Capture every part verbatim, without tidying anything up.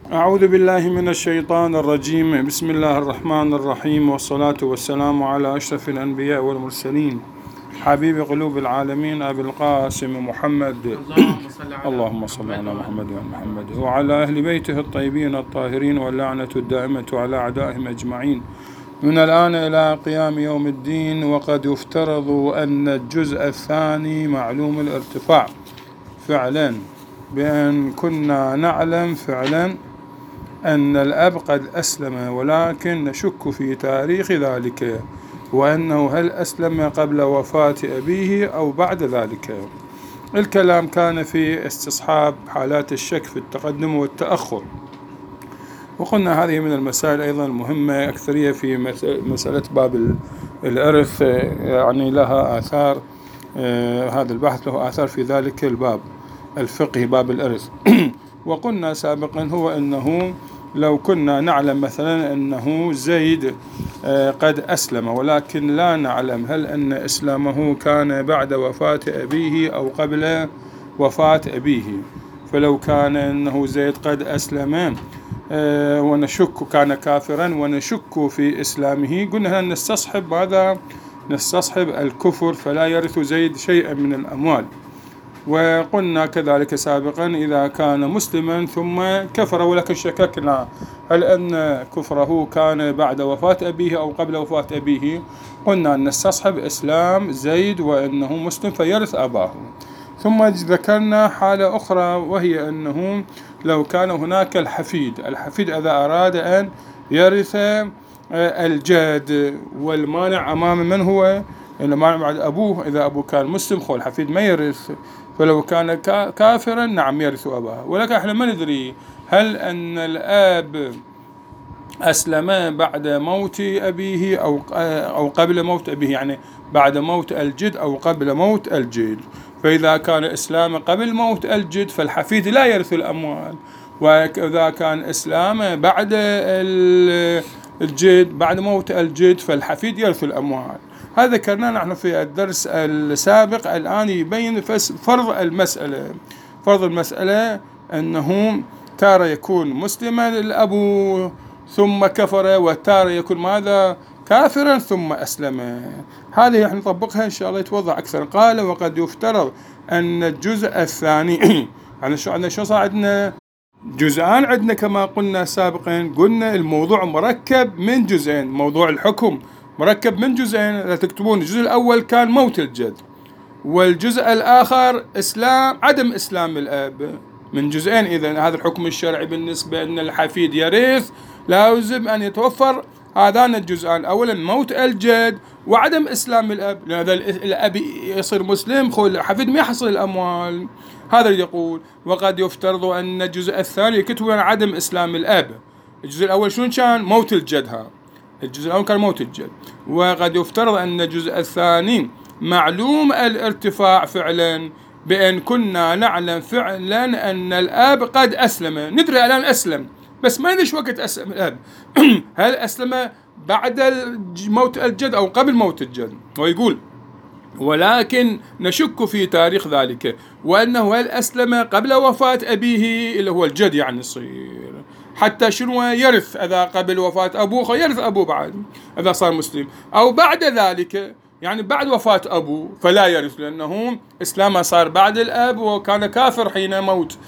أعوذ بالله من الشيطان الرجيم. بسم الله الرحمن الرحيم، والصلاة والسلام على أشرف الأنبياء والمرسلين، حبيب قلوب العالمين، أبي القاسم محمد اللهم صل على محمد وعلى محمد وعلى أهل بيته الطيبين الطاهرين، واللعنة الدائمة على أعدائهم أجمعين من الآن إلى قيام يوم الدين. وقد يفترض أن الجزء الثاني معلوم الارتفاع فعلا، بأن كنا نعلم فعلا أن الأب قد أسلم، ولكن نشك في تاريخ ذلك، وأنه هل أسلم قبل وفاة أبيه أو بعد ذلك. الكلام كان في استصحاب حالات الشك في التقدم والتأخر، وقلنا هذه من المسائل أيضا المهمة أكثرية في مسألة باب الإرث، يعني لها آثار، هذا البحث له آثار في ذلك الباب الفقهي، باب الإرث. وقلنا سابقا هو أنه لو كنا نعلم مثلا أنه زيد قد أسلم، ولكن لا نعلم هل أن إسلامه كان بعد وفاة أبيه أو قبل وفاة أبيه، فلو كان أنه زيد قد أسلم ونشك كان كافرا ونشك في إسلامه، قلنا نستصحب ماذا؟ نستصحب الكفر، فلا يرث زيد شيئا من الأموال. وقلنا كذلك سابقا إذا كان مسلما ثم كفر، ولكن شككنا هل أن كفره كان بعد وفاة أبيه أو قبل وفاة أبيه، قلنا أن نستصحب إسلام زيد وأنه مسلم فيرث أباه. ثم ذكرنا حالة أخرى، وهي أنه لو كان هناك الحفيد، الحفيد إذا أراد أن يرث الجد، والمانع أمام من هو؟ المانع بعد أبوه. إذا أبوه كان مسلم خو الحفيد ما يرث، فلو كان كافرا نعم يرث أباه. ولكن احنا ما ندري هل أن الآب أسلم بعد موت أبيه أو أو قبل موت أبيه، يعني بعد موت الجد أو قبل موت الجد. فإذا كان إسلام قبل موت الجد فالحفيد لا يرث الأموال، وإذا كان إسلام بعد الجد بعد موت الجد فالحفيد يرث الأموال. هذا ذكرناه نحن في الدرس السابق. الآن يبين فرض المسألة. فرض المسألة أنه تارة يكون مسلما الأب ثم كفر، وتارة يكون ماذا؟ كافرا ثم أسلم. هذه احنا نطبقها إن شاء الله يتوضح أكثر. قال وقد يفترض أن الجزء الثاني، يعني شو عندنا؟ شو صار عندنا؟ جزءان عندنا كما قلنا سابقا. قلنا الموضوع مركب من جزئين، موضوع الحكم مركب من جزئين. لا تكتبون الجزء الأول كان موت الجد، والجزء الآخر إسلام عدم إسلام الأب، من جزئين. إذن هذا الحكم الشرعي بالنسبة أن الحفيد يرث لازم أن يتوفر هذان الجزئان، أولا موت الجد وعدم إسلام الأب، لأن هذا الأب يصير مسلم خو الحفيد ما يحصل الأموال. هذا اللي يقول وقد يفترض أن الجزء الثاني كتب عدم إسلام الأب. الجزء الأول شنو كان؟ موت الجد. ها الجزء الأول كان موت الجد. وقد يفترض أن الجزء الثاني معلوم الارتفاع فعلا، بأن كنا نعلم فعلا أن الأب قد أسلم. ندري الآن أسلم، بس ما ندري شو وقت أسلم الأب. هل أسلم بعد موت الجد أو قبل موت الجد؟ ويقول ولكن نشك في تاريخ ذلك، وأنه هل أسلم قبل وفاة أبيه اللي هو الجد، يعني يصير حتى شنو يرث. إذا قبل وفاة أبوه يرث أبوه بعد إذا صار مسلم، أو بعد ذلك يعني بعد وفاة أبوه فلا يرث، لأنه إسلامه صار بعد الأب، وكان كافر حين موت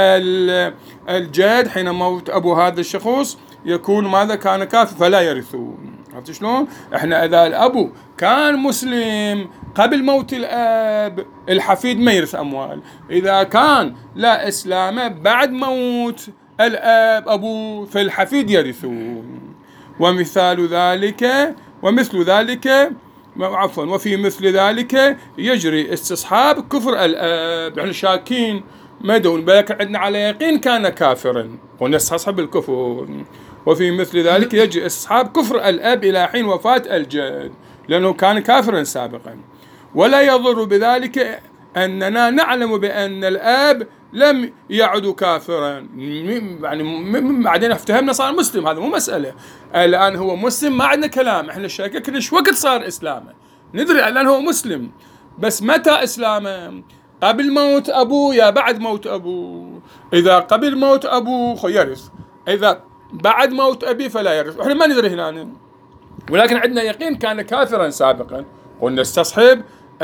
الجد. حين موت أبو هذا الشخص يكون ماذا؟ كان كافر فلا يرثون. عرفت شلون؟ إحنا إذا الأب كان مسلم قبل موت الأب الحفيد ما يرث أموال. إذا كان لا إسلام بعد موت الأب أبوه فالحفيد يرثون. ومثال ذلك ومثل ذلك عفوا وفي مثل ذلك يجري استصحاب كفر الأب، يعني شاكين مدون بلك عندنا على يقين كان كافرا ونستصحب الكفر. وفي مثل ذلك يجري استصحاب كفر الأب إلى حين وفاة الجد، لأنه كان كافرا سابقا. ولا يضر بذلك أننا نعلم بأن الأب لم يعد كافرا، يعني بعدين افتهمنا صار مسلم، هذا مو مسألة. الآن هو مسلم ما عندنا كلام، احنا شاككنا شو وقت صار إسلامه. ندري الآن هو مسلم، بس متى إسلامه؟ قبل موت أبوه يا بعد موت أبوه؟ إذا قبل موت أبوه يرث، إذا بعد موت أبيه فلا يرث. إحنا ما ندري هنا، ولكن عندنا يقين كان كافرا سابقا، قلنا استصحب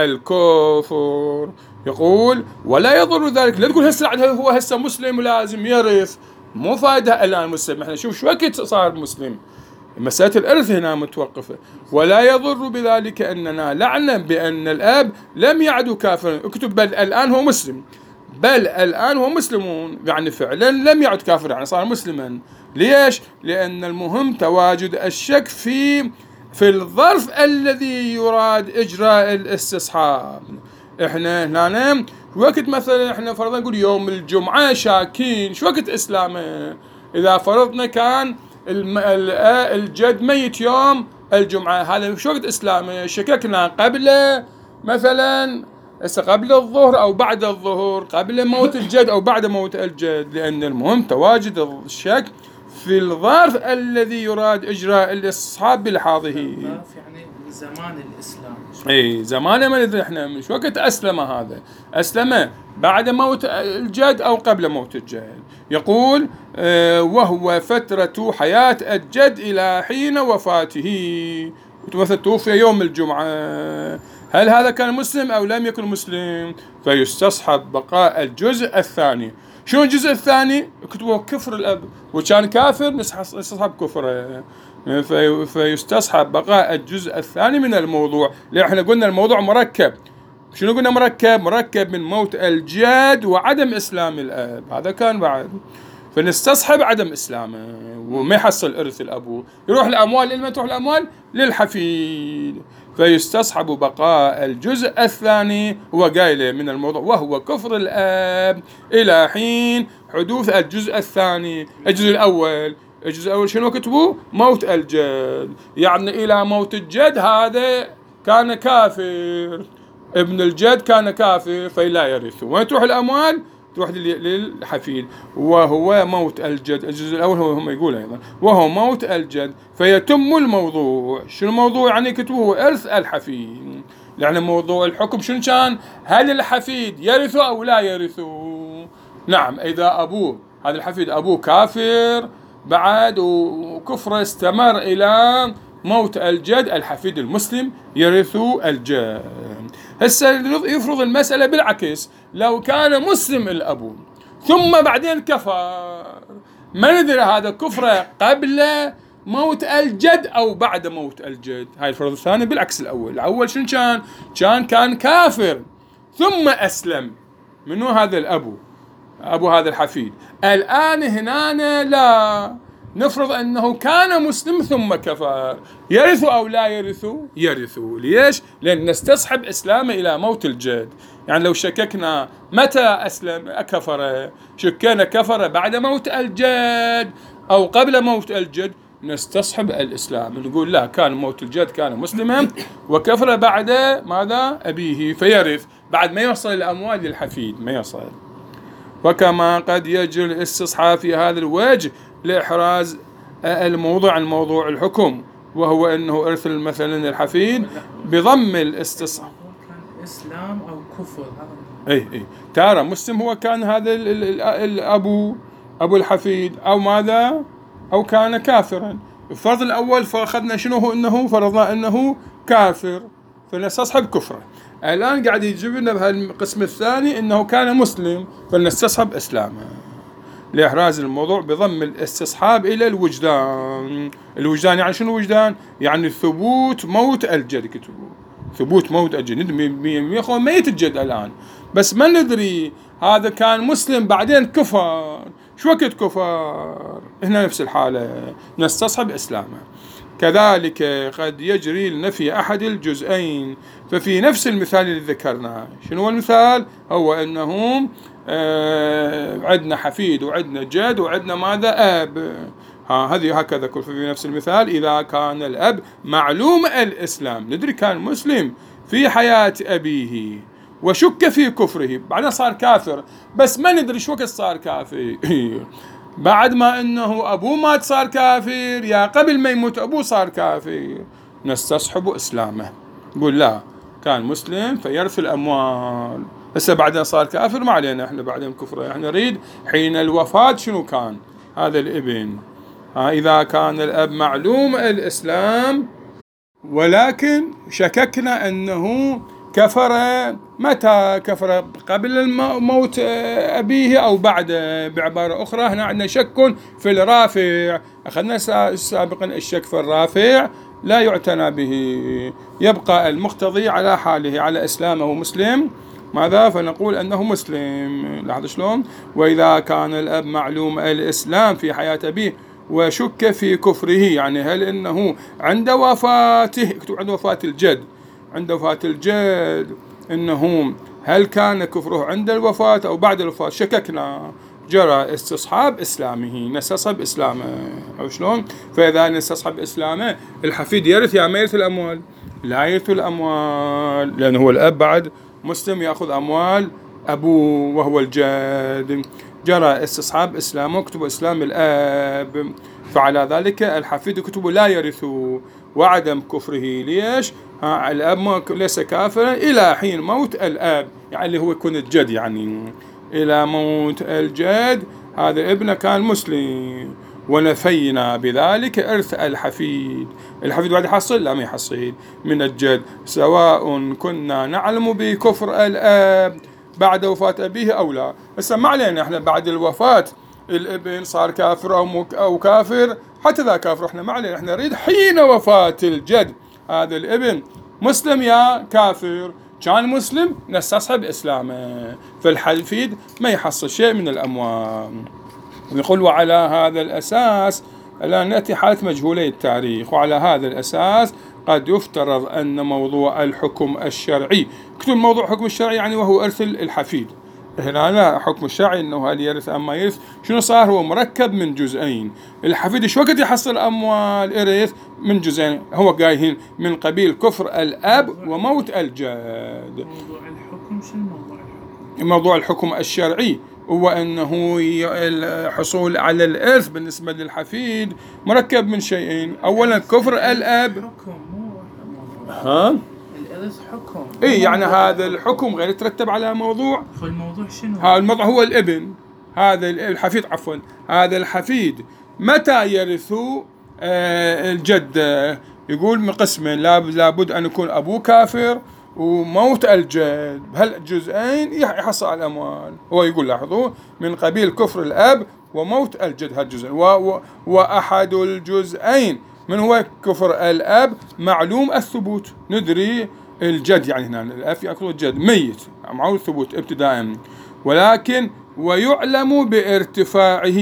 الكفر. يقول ولا يضر ذلك، لا تقول هسه هو هسه مسلم ولازم يرث، مو فائدة الآن مسلم، احنا شوف شو وقت صار مسلم، مسألة الإرث هنا متوقفة. ولا يضر بذلك أننا نعلم بأن الأب لم يعد كافرا، اكتب بل الآن هو مسلم، بل الآن هو مسلمون، يعني فعلا لم يعد كافرا، يعني صار مسلما. ليش؟ لأن المهم تواجد الشك في في الظرف الذي يراد إجراء الاستصحاب. احنا هنا وقت مثلا احنا فرضنا نقول يوم الجمعة شاكين شو وقت إسلامه، إذا فرضنا كان الجد ميت يوم الجمعة، هذا شو وقت إسلامه، شككنا قبل مثلا قبل الظهر أو بعد الظهر، قبل موت الجد أو بعد موت الجد، لأن المهم تواجد الشك في الظرف الذي يراد إجراء الاستصحاب بلحاظه. يعني زمان الإسلام، اي زمانه ما ندري احنا من شو وقت أسلم، هذا أسلم بعد موت الجد أو قبل موت الجد. يقول آه وهو فترة حياة الجد إلى حين وفاته، مثلا توفي يوم الجمعة، هل هذا كان مسلم أو لم يكن مسلم؟ فيستصحب بقاء الجزء الثاني. شنو الجزء الثاني؟ كتبوا كفر الأب، وكان كافر نستصحب كفره، في فيستصحب بقاء الجزء الثاني من الموضوع. لأن احنا قلنا الموضوع مركب، شنو قلنا مركب؟ مركب من موت الجد وعدم إسلام الأب، هذا كان بعد، فنستصحب عدم إسلامه وما يحصل إرث الأبو، يروح الأموال لمن تروح الأموال؟ للحفيد. فيستصحب بقاء الجزء الثاني هو قايله من الموضوع، وهو كفر الأب إلى حين حدوث الجزء الثاني. الجزء الأول الجزء الأول شنو كتبوا؟ موت الجد، يعني إلى موت الجد هذا كان كافر، ابن الجد كان كافر فلا يرث، وين تروح الأموال؟ تروح للحفيد، وهو موت الجد. الجزء الأول هو هم يقول أيضا وهو موت الجد فيتم الموضوع. شنو الموضوع؟ يعني كتبوه إرث الحفيد، يعني موضوع الحكم شنو كان؟ هل الحفيد يرث أو لا يرث؟ نعم، إذا أبوه هذا الحفيد أبوه كافر بعد وكفره استمر إلى موت الجد، الحفيد المسلم يرث الجد. هسه يفرض المسألة بالعكس، لو كان مسلم الأبو ثم بعدين كفر، ما ندري هذا كفره قبل موت الجد أو بعد موت الجد. هاي الفرض الثاني بالعكس الأول. الأول شنو كان؟ كان كان كافر ثم أسلم، منو هذا الأبو؟ أبو هذا الحفيد. الآن هنا لا، نفرض أنه كان مسلم ثم كفر، يرث أو لا يرث؟ يرث. ليش؟ لأن نستصحب إسلامه إلى موت الجد. يعني لو شككنا متى أسلم كفر، شكينا كفر بعد موت الجد أو قبل موت الجد، نستصحب الإسلام، نقول لا، كان موت الجد كان مسلما وكفر بعد ماذا؟ أبيه، فيرث بعد ما يوصل الأموال للحفيد، ما يوصل. وكما قد يجري الاستصحاب في هذا الوجه لإحراز الموضوع عن موضوع الحكم، وهو أنه إرث مثلا الحفيد بضم الاستصحاب. كان إسلام أو كفر، أي أي ترى مسلم هو كان هذا الأبو أبو الحفيد أو ماذا؟ أو كان كافرا. الفرض الأول فأخذنا شنو هو؟ أنه فرضنا أنه كافر فنستصحب كفره. الآن قاعد يجيب لنا بهالقسم الثاني أنه كان مسلم فنستصحب إسلامه، لإحراز الموضوع بضم الاستصحاب إلى الوجدان. الوجدان يعني شنو وجدان؟ يعني ثبوت موت الجد، كتبوا ثبوت موت الجد. ندري ميت الجد الآن، بس ما ندري هذا كان مسلم بعدين كفر، شو وقت كفر؟ هنا نفس الحالة نستصحب إسلامه. كذلك قد يجري لنفي أحد الجزئين، ففي نفس المثال اللي ذكرناه. شنو هو المثال؟ هو أنهم آه عندنا حفيد وعندنا جد وعندنا ماذا؟ أب. ها هذه هكذا كل في نفس المثال. إذا كان الأب معلوم الإسلام، ندري كان مسلم في حياة أبيه وشك في كفره، بعدين صار كافر، بس ما ندري شو وقت صار كافر. بعد ما انه ابوه مات صار كافر، يا قبل ما يموت ابوه صار كافر، نستصحب اسلامه. نقول لا، كان مسلم فيرث الاموال، هسه بعدين صار كافر ما علينا احنا بعدين كفره، احنا نريد حين الوفاة شنو كان؟ هذا الابن. ها إذا كان الأب معلوم الإسلام ولكن شككنا أنه كفر، متى كفر؟ قبل موت أبيه أو بعد؟ بعبارة أخرى هنا عندنا شك في الرافع. أخذنا سابقا الشك في الرافع لا يعتنى به، يبقى المقتضي على حاله، على إسلامه مسلم، ماذا؟ فنقول أنه مسلم. لاحظ شلون؟ وإذا كان الأب معلوم الإسلام في حياة أبيه وشك في كفره، يعني هل إنه عند وفاته، عند وفاة الجد، عند وفاة الجد إنه هل كان كفره عند الوفاة أو بعد الوفاة؟ شككنا، جرى استصحاب إسلامه، نستصحب إسلامه. أو شلون؟ فإذا نستصحب إسلامه الحفيد يرث يا ما يرث الأموال؟ لا يرث الأموال، لأنه هو الأب بعد مسلم يأخذ أموال أبوه وهو الجد. جرى استصحاب إسلامه، كتب إسلام الأب، فعلى ذلك الحفيد كتب لا يرث وعدم كفره. ليش؟ ها الأب ليس كافرا إلى حين موت الأب، يعني اللي هو يكون الجد، يعني إلى موت الجد هذا الابن كان مسلم، ونفينا بذلك إرث الحفيد. الحفيد بعد يحصل؟ لا ما يحصل من الجد، سواء كنا نعلم بكفر الأب بعد وفاة أبيه أو لا. هسه ما علينا احنا بعد الوفاة الابن صار كافر أو أو كافر، حتى ذا كافر احنا ما علينا، احنا نريد حين وفاة الجد هذا الابن مسلم يا كافر. كان مسلم نستصحب إسلامه، فالحفيد ما يحصل شيء من الأموال. نقول وعلى هذا الأساس الآن نأتي حالة مجهولي التاريخ، وعلى هذا الأساس قد يفترض أن موضوع الحكم الشرعي، كتب موضوع الحكم الشرعي يعني وهو إرث الحفيد. هنا لا حكم الشرعي انه هل يرث ام ما يرث، شنو صار؟ هو مركب من جزئين. الحفيد شو وقت يحصل اموال ارث؟ من جزئين، هو جايين من قبيل كفر الاب وموت الجد. موضوع الحكم شنو موضوع الحكم؟ موضوع الحكم الشرعي هو انه الحصول على الارث بالنسبه للحفيد مركب من شيئين، اولا كفر الاب. حكم مو ها الارث حكم. اي يعني هذا الحكم غير يترتب على موضوع. فالموضوع شنو؟ هذا الموضوع هو الابن، هذا الحفيد عفوا، هذا الحفيد متى يرث آه الجد؟ يقول من قسمين، لابد أن يكون أبوه كافر وموت الجد، بهالجزئين يحصل على الأموال. هو يقول لاحظوا من قبيل كفر الأب وموت الجد هالجزئين، وأحد الجزئين من هو كفر الأب معلوم الثبوت، ندري الجد يعني هنا الأب يأكل الجد ميت معه الثبوت ابتداء، ولكن ويعلم بارتفاعه.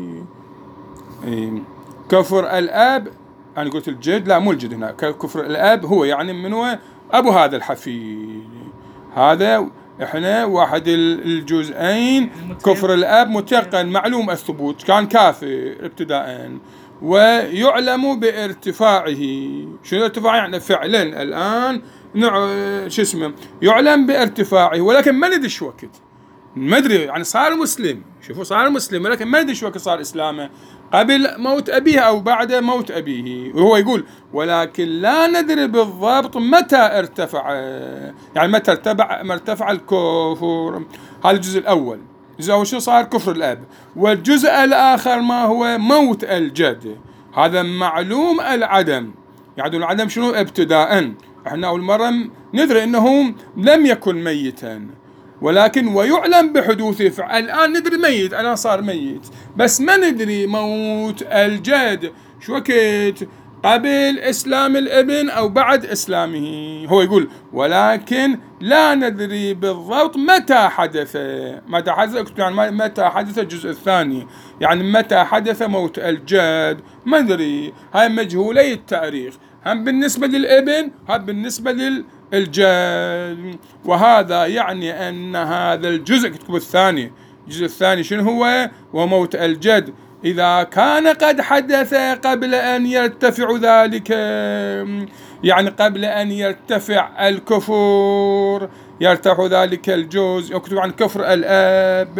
كفر الأب أنا قلت الجد، لا مو الجد هنا، كفر الأب هو يعني من هو أبو هذا الحفيد. هذا إحنا واحد الجزئين كفر الأب متيقن معلوم الثبوت كان كافر ابتداء، ويعلم بارتفاعه. شنو ارتفاعه؟ يعني فعلا الآن شو اسمه يعلم بارتفاعه، ولكن ما ندري شو وقت، ما ادري يعني صار مسلم، شوفوا صار مسلم ولكن ما ادري شو وقت صار اسلامه، قبل موت ابيه او بعد موت ابيه. وهو يقول ولكن لا ندري بالضبط متى ارتفع، يعني متى ارتفع ما ارتفع الكفر. هذا الجزء الاول، الجزء الاول شو صار؟ كفر الاب. والجزء الاخر ما هو؟ موت الجد، هذا معلوم العدم. يعني العدم شنو؟ ابتداء احنا اول مره ندري انه لم يكن ميتا، ولكن ويعلم بحدوثه. فالآن ندري ميت، الآن صار ميت، بس ما ندري موت الجد شو وقت، قبل إسلام الابن أو بعد إسلامه. هو يقول ولكن لا ندري بالضبط متى حدث. متى حدث يعني متى حدث الجزء الثاني، يعني متى حدث موت الجد ما ندري. هاي مجهولي التاريخ، هم بالنسبة للابن هم بالنسبة للجد. وهذا يعني أن هذا الجزء كتب الثاني، الجزء الثاني شنو هو؟ وموت الجد إذا كان قد حدث قبل أن يرتفع ذلك، يعني قبل أن يرتفع الكفر، يرتفع ذلك الجزء. يكتب عن كفر الأب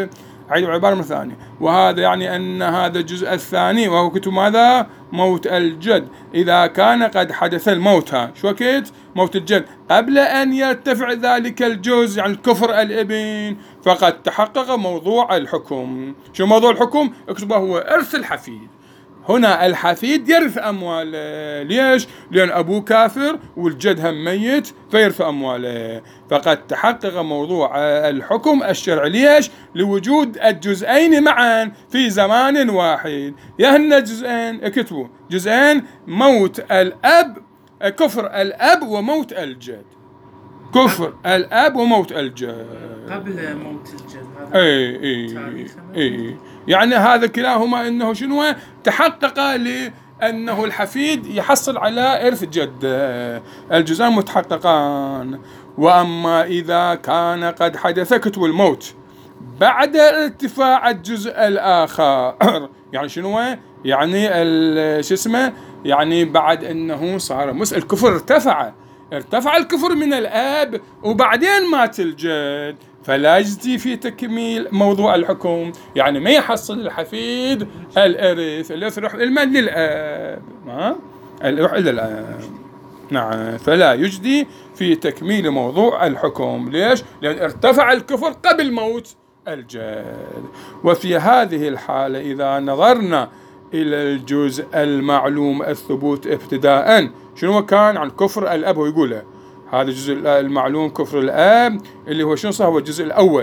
أعيد العبارة مرة ثانية. وهذا يعني أن هذا الجزء الثاني وهو كتب ماذا؟ موت الجد، إذا كان قد حدث الموت، ها شو وقت؟ موت الجد قبل أن يرتفع ذلك الجزء يعني كفر الابن، فقد تحقق موضوع الحكم. شو موضوع الحكم؟ اكتبه هو إرث الحفيد. هنا الحفيد يرث أمواله، ليش؟ لأن أبوه كافر والجد هم ميت فيرث أمواله. فقد تحقق موضوع الحكم الشرعي، ليش؟ لوجود الجزئين معا في زمان واحد. يهن جزئين، اكتبوا جزئين: موت الأب، كفر الأب وموت الجد. كفر الأب وموت الجد قبل موت الجد. هذا اي اي اي يعني هذا كلاهما انه شنو؟ تحقق لانه الحفيد يحصل على ارث جد، الجزئان متحققان. واما اذا كان قد حدث كتب الموت بعد ارتفاع الجزء الاخر يعني شنو؟ يعني شو اسمه؟ يعني بعد انه صار مس الكفر ارتفع ارتفع الكفر من الاب وبعدين مات الجد، فلا يجدي في تكميل موضوع الحكم، يعني ما يحصل الحفيد الارث، الارث يروح المال للاب، ما يروح الى الاب. نعم، فلا يجدي في تكميل موضوع الحكم. ليش؟ لأن ارتفع الكفر قبل موت الجد. وفي هذه الحالة إذا نظرنا إلى الجزء المعلوم الثبوت ابتداء، شنو كان عن كفر الأب؟ هو يقوله هذا الجزء المعلوم كفر الأب اللي هو شنو؟ هو الجزء الأول.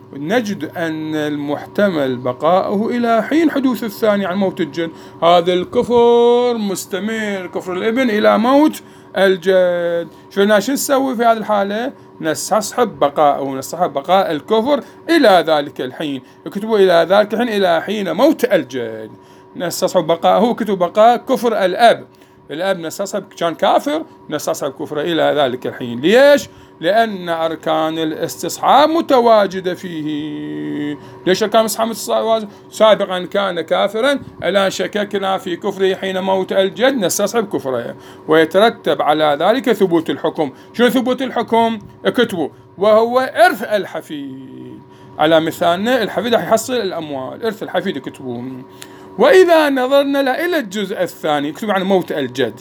نجد أن المحتمل بقاؤه إلى حين حدوث الثاني عن موت الجد. هذا الكفر مستمر، كفر الابن، إلى موت الجد. شو نسوي في هذه الحالة؟ نستصحب بقاءه، نستصحب بقاء الكفر إلى ذلك الحين. يكتبوا إلى ذلك الحين إلى حين موت الجد. نستصحب بقاءه، كتب بقاء كفر الأب. الأب نستصحب كان كافر، نستصحب كفره إلى ذلك الحين. ليش؟ لأن أركان الاستصحاب متواجدة فيه. ليش أركان الاستصحاب متواجدة؟ سابقا كان كافرا، الآن شككنا في كفره حين موت الجد، نستصحب كفره، ويترتب على ذلك ثبوت الحكم. شنو ثبوت الحكم؟ اكتبوا وهو إرث الحفيد. على مثالنا الحفيد يحصل الأموال، إرث الحفيد اكتبوه. وإذا نظرنا إلى الجزء الثاني، اكتبوا عن موت الجد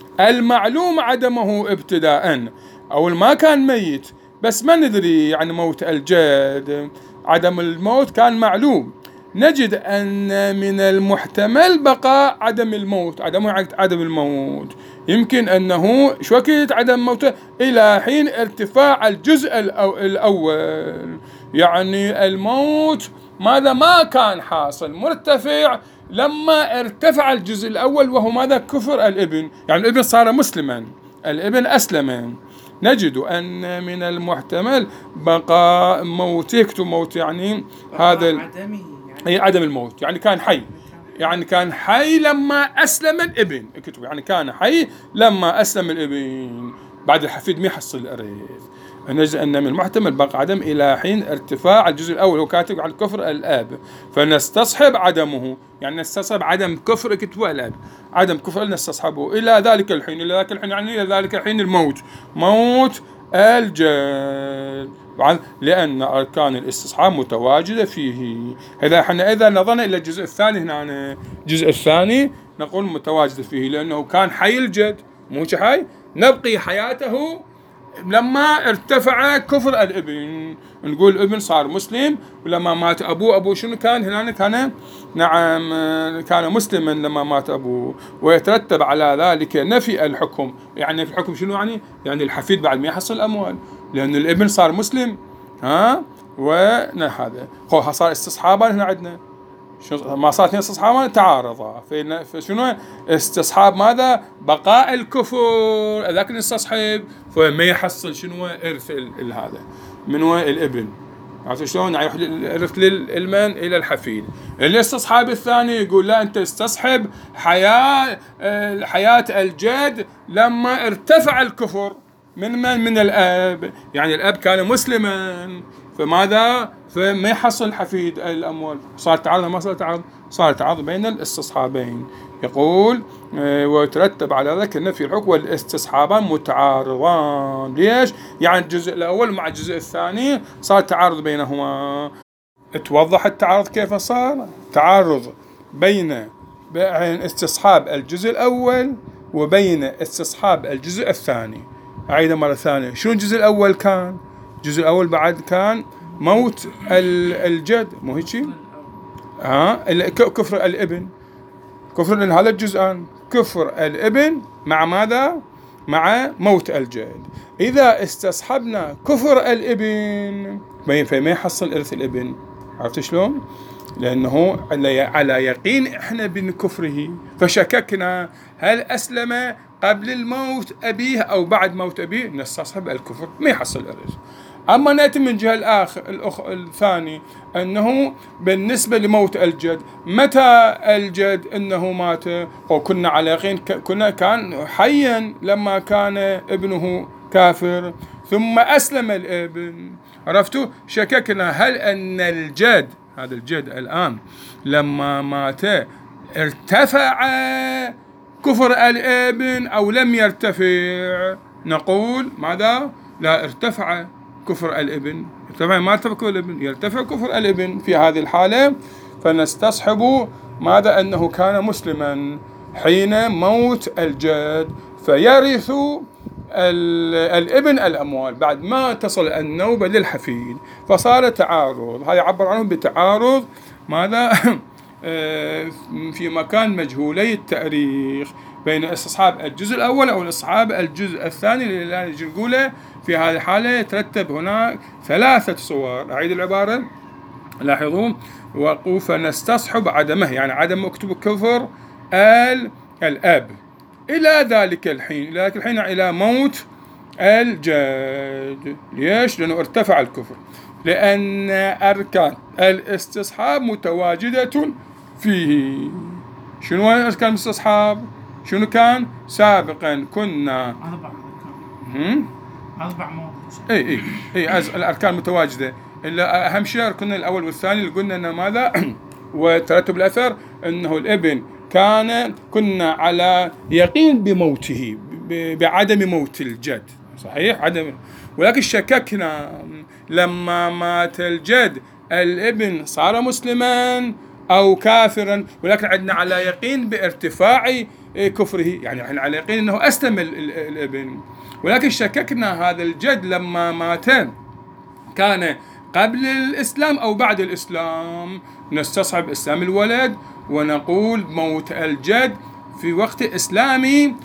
المعلوم عدمه ابتداءً، أول ما كان ميت بس ما ندري يعني موت الجد، عدم الموت كان معلوم. نجد أن من المحتمل بقاء عدم الموت. عدم عدم الموت يمكن أنه شو وقت عدم موته؟ إلى حين ارتفاع الجزء الأول. يعني الموت ماذا ما كان حاصل، مرتفع لما ارتفع الجزء الأول وهو ماذا؟ كفر الابن. يعني الابن صار مسلما، الابن أسلم. نجد أن من المحتمل بقاء موت. يكتب موت يعني هذا عدمه، يعني عدم الموت، يعني كان حي، يعني كان حي لما أسلم الابن. اكتب يعني كان حي لما أسلم الابن، بعد الحفيد ما يحصل الإرث. نجد أن من المحتمل بقى عدم إلى حين ارتفاع الجزء الأول، هو كاتب على كفر الآب، فنستصحب عدمه، يعني نستصحب عدم كفر كتب الآب، عدم كفر نستصحبه إلى ذلك الحين. إلى ذلك الحين يعني إلى ذلك الحين الموت، موت الجد، لأن أركان الاستصحاب متواجدة فيه. إذا احنا إذا نظرنا إلى الجزء الثاني هنا، الجزء الثاني نقول متواجدة فيه لأنه كان حي الجد، مو حي، نبقي حياته لما ارتفع كفر الابن. نقول الابن صار مسلم، ولما مات أبوه، أبوه شنو كان هنا؟ كان نعم كان مسلما لما مات أبوه، ويترتب على ذلك نفي الحكم. يعني في الحكم شنو يعني؟ يعني الحفيد بعد ما يحصل الأموال، لأن الابن صار مسلم. ها وهذا هو صار استصحابا هنا عندنا، ما صارت هنا استصحابا تعارضا. فشنو استصحاب ماذا؟ بقاء الكفر، ذاك نستصحب فما يحصل شنو؟ إرث هذا من هو الابن. عرفت شلون؟ يروح الإرث للمن؟ إلى الحفيد. الاستصحاب الثاني يقول لا، أنت استصحب حياة حياة الجد لما ارتفع الكفر من من من الأب، يعني الأب كان مسلما، فماذا؟ فما يحصل الحفيد الأموال. صار تعارض ما صار تعارض؟ صار تعارض بين الاستصحابين. يقول ويترتب على ذلك نفي الحكم والاستصحابان متعارضان. ليش؟ يعني الجزء الأول مع الجزء الثاني صار تعارض بينهما. توضح التعارض كيف صار. تعارض بين بين استصحاب الجزء الأول وبين استصحاب الجزء الثاني. أعيد مرة ثانية. شنو الجزء الأول كان؟ الجزء الأول بعد كان موت الجد، مو هيك؟ ها كفر الابن، كفر إن هذا الجزءان، كفر الابن مع ماذا؟ مع موت الجد. إذا استصحبنا كفر الابن فما يحصل إرث الابن. عرفت شلون؟ لأنه على يقين إحنا بكفره، فشككنا هل أسلم قبل الموت أبيه أو بعد موت أبيه، نستصحب الكفر ما يحصل إرث. أما نأتي من جهة الآخر الأخ الثاني أنه بالنسبة لموت الجد، متى الجد أنه مات وكنا على يقين كنا كان حيا لما كان ابنه كافر ثم أسلم الابن. عرفتوا؟ شككنا هل أن الجد هذا الجد الآن لما مات ارتفع كفر الابن أو لم يرتفع؟ نقول ماذا؟ لا، ارتفع كفر الابن. ارتفع ما ارتفع كفر الابن، يرتفع كفر الابن. في هذه الحالة فنستصحب ماذا؟ أنه كان مسلما حين موت الجد، فيرث الابن الأموال بعد ما تصل النوبة للحفيد. فصار تعارض، هذا يعبر عنه بتعارض ماذا؟ في مكان مجهولي التاريخ بين استصحاب الجزء الأول أو استصحاب الجزء الثاني اللي نقوله. في هذه الحالة يترتب هناك ثلاثة صور. أعيد العبارة، لاحظوا، وقوف نستصحب عدمه، يعني عدم مكتوب كفر الأب إلى ذلك الحين، إلى ذلك الحين إلى موت الجد. ليش؟ لأنه ارتفع الكفر، لأن أركان الاستصحاب متواجدة فيه. شنو أركان الاستصحاب؟ شنو كان؟ سابقا كنا أربع أربع مواضيع. اي اي اي الاركان متواجده، الا اهم شيء الركن الاول والثاني اللي قلنا انه ماذا؟ وترتب الاثر انه الابن كان كنا على يقين بموته، بعدم موت الجد، صحيح؟ عدم، ولكن شككنا لما مات الجد الابن صار مسلما او كافرا، ولكن عندنا على يقين بارتفاع كفره، يعني احنا على يقين انه اسلم الابن، ولكن شككنا هذا الجد لما مات كان قبل الإسلام أو بعد الإسلام. نستصحب إسلام الولد ونقول موت الجد في وقت إسلام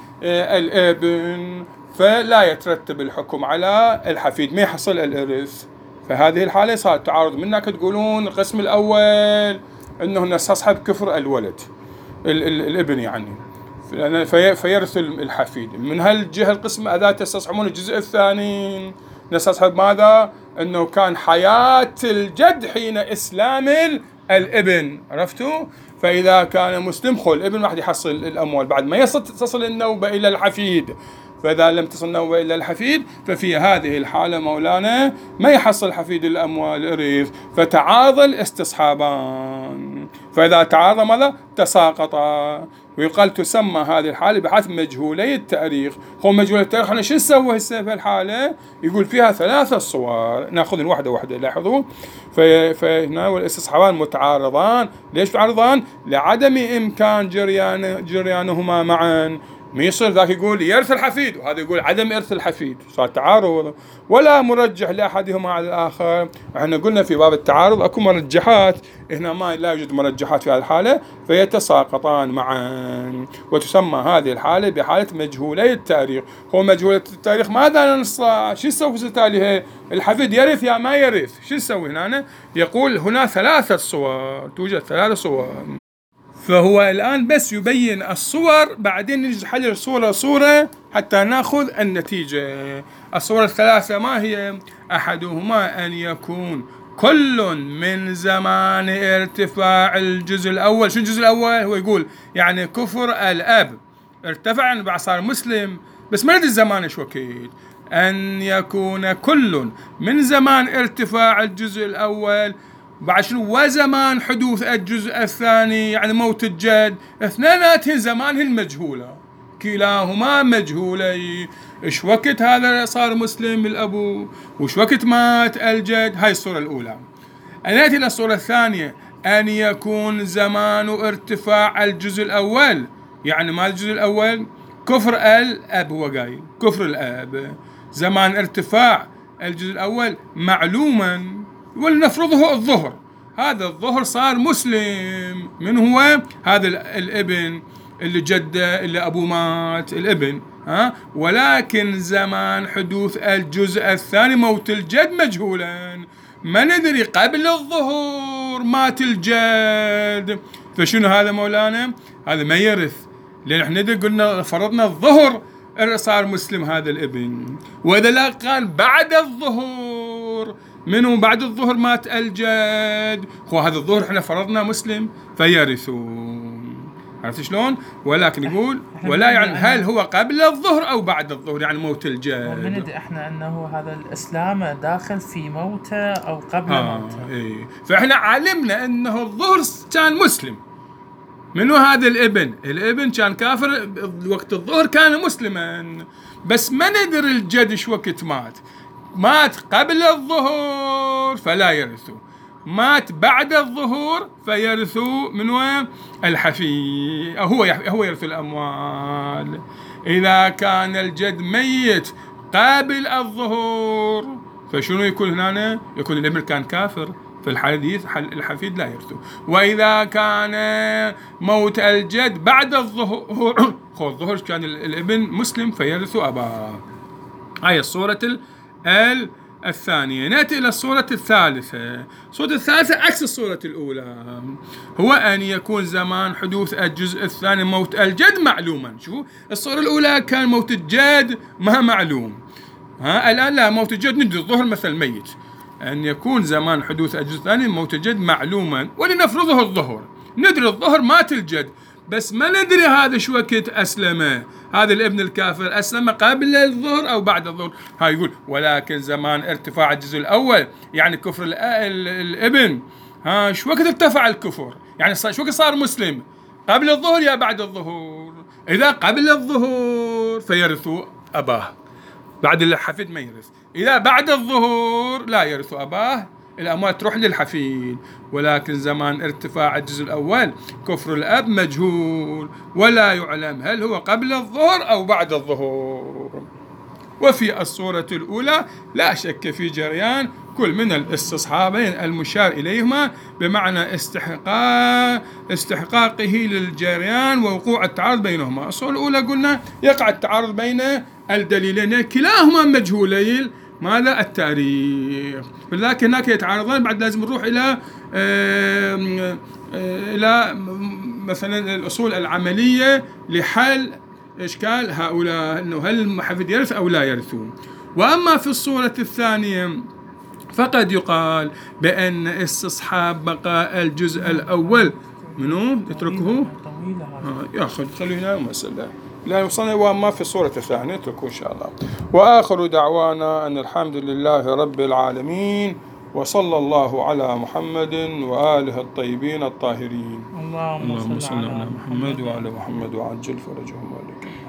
الابن، فلا يترتب الحكم على الحفيد، ما يحصل الإرث. فهذه الحالة صار تعارض. منك تقولون القسم الأول أنه نستصحب كفر الولد الابن، يعني فيرث الحفيد. من هالجهة القسم أذا تستصحبون الجزء الثاني، نستصحب ماذا؟ أنه كان حياة الجد حين إسلام الابن. عرفتوا؟ فإذا كان مسلم خل الابن راح يحصل الأموال بعد ما تصل النوبة إلى الحفيد. فإذا لم تصل النوبة إلى الحفيد ففي هذه الحالة مولانا ما يحصل حفيد الأموال إرث، فتعارض الاستصحابان. فإذا تعارض ماذا؟ تساقطا. ويقال تسمى هذه الحالة بحث مجهولي التاريخ. هو مجهولي التاريخ احنا شو نسوي هسه في الحالة؟ يقول فيها ثلاثة صور، ناخذ واحدة واحدة. لاحظوا، فهنا والاستصحابان متعارضان. ليش تعارضان؟ لعدم إمكان جريان جريانهما معا. ما يصير ذاك يقول يرث الحفيد وهذا يقول عدم إرث الحفيد، صار تعارض، ولا مرجح لأحدهما على الآخر. احنا قلنا في باب التعارض اكو مرجحات، هنا ما لا يوجد مرجحات في هذه الحالة، فيتساقطان معا. وتسمى هذه الحالة بحالة مجهولي التاريخ. هو مجهولة التاريخ ماذا نصنع؟ شو نسوي في تاليها؟ الحفيد يرث يا ما يرث؟ شو نسوي هنا؟ يقول هنا ثلاثة صور، توجد ثلاثة صور. فهو الآن بس يبين الصور، بعدين نجي نحلل صورة صورة حتى نأخذ النتيجة. الصور الثلاثة ما هي؟ أحدهما أن يكون كل من زمان ارتفاع الجزء الأول. شو الجزء الأول؟ هو يقول يعني كفر الأب ارتفع بعد صار مسلم، بس ما ندري الزمان ايش وقت. أن يكون كل من زمان ارتفاع الجزء الأول بعد شنو وزمان حدوث الجزء الثاني، يعني موت الجد، اثنيناتهن زمانهن مجهولة، كلاهما مجهولي. ايش وقت هذا صار مسلم الأبو وش وقت مات الجد؟ هاي الصورة الأولى. نأتي إلى الصورة الثانية، أن يكون زمان ارتفاع الجزء الأول، يعني ما الجزء الأول؟ كفر الأب، هو قايل كفر الأب، زمان ارتفاع الجزء الأول معلوما، ولنفرضه الظهر، هذا الظهر صار مسلم، من هو؟ هذا الابن اللي جده اللي أبوه مات الابن، ها، ولكن زمان حدوث الجزء الثاني موت الجد مجهولا، ما ندري قبل الظهور مات الجد، فشنو هذا مولانا؟ هذا ما يرث، لأن احنا ندري قلنا فرضنا الظهر صار مسلم هذا الابن، وإذا لا قال بعد الظهور، منو بعد الظهر مات الجد، هو هذا الظهر احنا فرضنا مسلم فيرثون، عرفت شلون؟ ولكن يقول ولا يعني هل هو قبل الظهر أو بعد الظهر، يعني موت الجد. من ندري احنا أنه هذا الإسلام داخل في موته أو قبل آه موته. إيه. فإحنا علمنا أنه الظهر كان مسلم، منو هذا الابن؟ الابن كان كافر وقت الظهر، كان مسلما، بس ما ندري الجد شو وقت مات، مات قبل الظهور فلا يرثوا، مات بعد الظهور فيرثوا من وين؟ الحفيد، هو هو يرث الأموال. إذا كان الجد ميت قبل الظهور فشنو يكون هنا؟ يكون الابن كان كافر، في الحديث الحفيد لا يرثه. وإذا كان موت الجد بعد الظهور، الظهور كان الابن مسلم فيرث أباه. هاي الصورة ال الثانية. نأتي إلى الصورة الثالثة. الصورة الثالثة عكس الصورة الأولى، هو أن يكون زمان حدوث الجزء الثاني موت الجد معلوما. شو الصورة الأولى كان موت الجد ما معلوم، ها الآن لا، موت الجد ندري الظهر مثل ميت، أن يكون زمان حدوث الجزء الثاني موت الجد معلوما، ولنفرضه الظهر، ندري الظهر مات الجد، بس ما ندري هذا شو وقت أسلم، هذا الابن الكافر أسلم قبل الظهر أو بعد الظهر. هاي يقول ولكن زمان ارتفاع الجزء الأول، يعني كفر الابن، ها شو وقت ارتفع الكفر، يعني شو وقت صار مسلم، قبل الظهر يا بعد الظهور؟ إذا قبل الظهور فيرثوا أباه، بعد الحفيد ما يرث، إذا بعد الظهور لا يرث أباه، الأموال تروح للحفيد. ولكن زمان ارتفاع الجزء الأول كفر الأب مجهول، ولا يعلم هل هو قبل الظهر أو بعد الظهور. وفي الصورة الأولى لا شك في جريان كل من الاستصحابين المشار إليهما بمعنى استحقاق استحقاقه للجريان ووقوع التعارض بينهما. الصورة الأولى قلنا يقع التعارض بين الدليلين كلاهما مجهولي ماذا؟ التاريخ، ولكن هناك يتعارضان، بعد لازم نروح إلى إلى مثلا الأصول العملية لحل إشكال هؤلاء، أنه هل المحفد يرث أو لا يرثون. وأما في الصورة الثانية فقد يقال بأن استصحاب بقاء الجزء الأول منو يتركه آه يأخذ خلينا مسألة لا يوصلنا. وما في الصورة الثانية اتركوا إن شاء الله. وآخر دعوانا أن الحمد لله رب العالمين، وصلى الله على محمد وآله الطيبين الطاهرين. اللهم صل على محمد وعلى محمد وعجل فرجهم ذلك.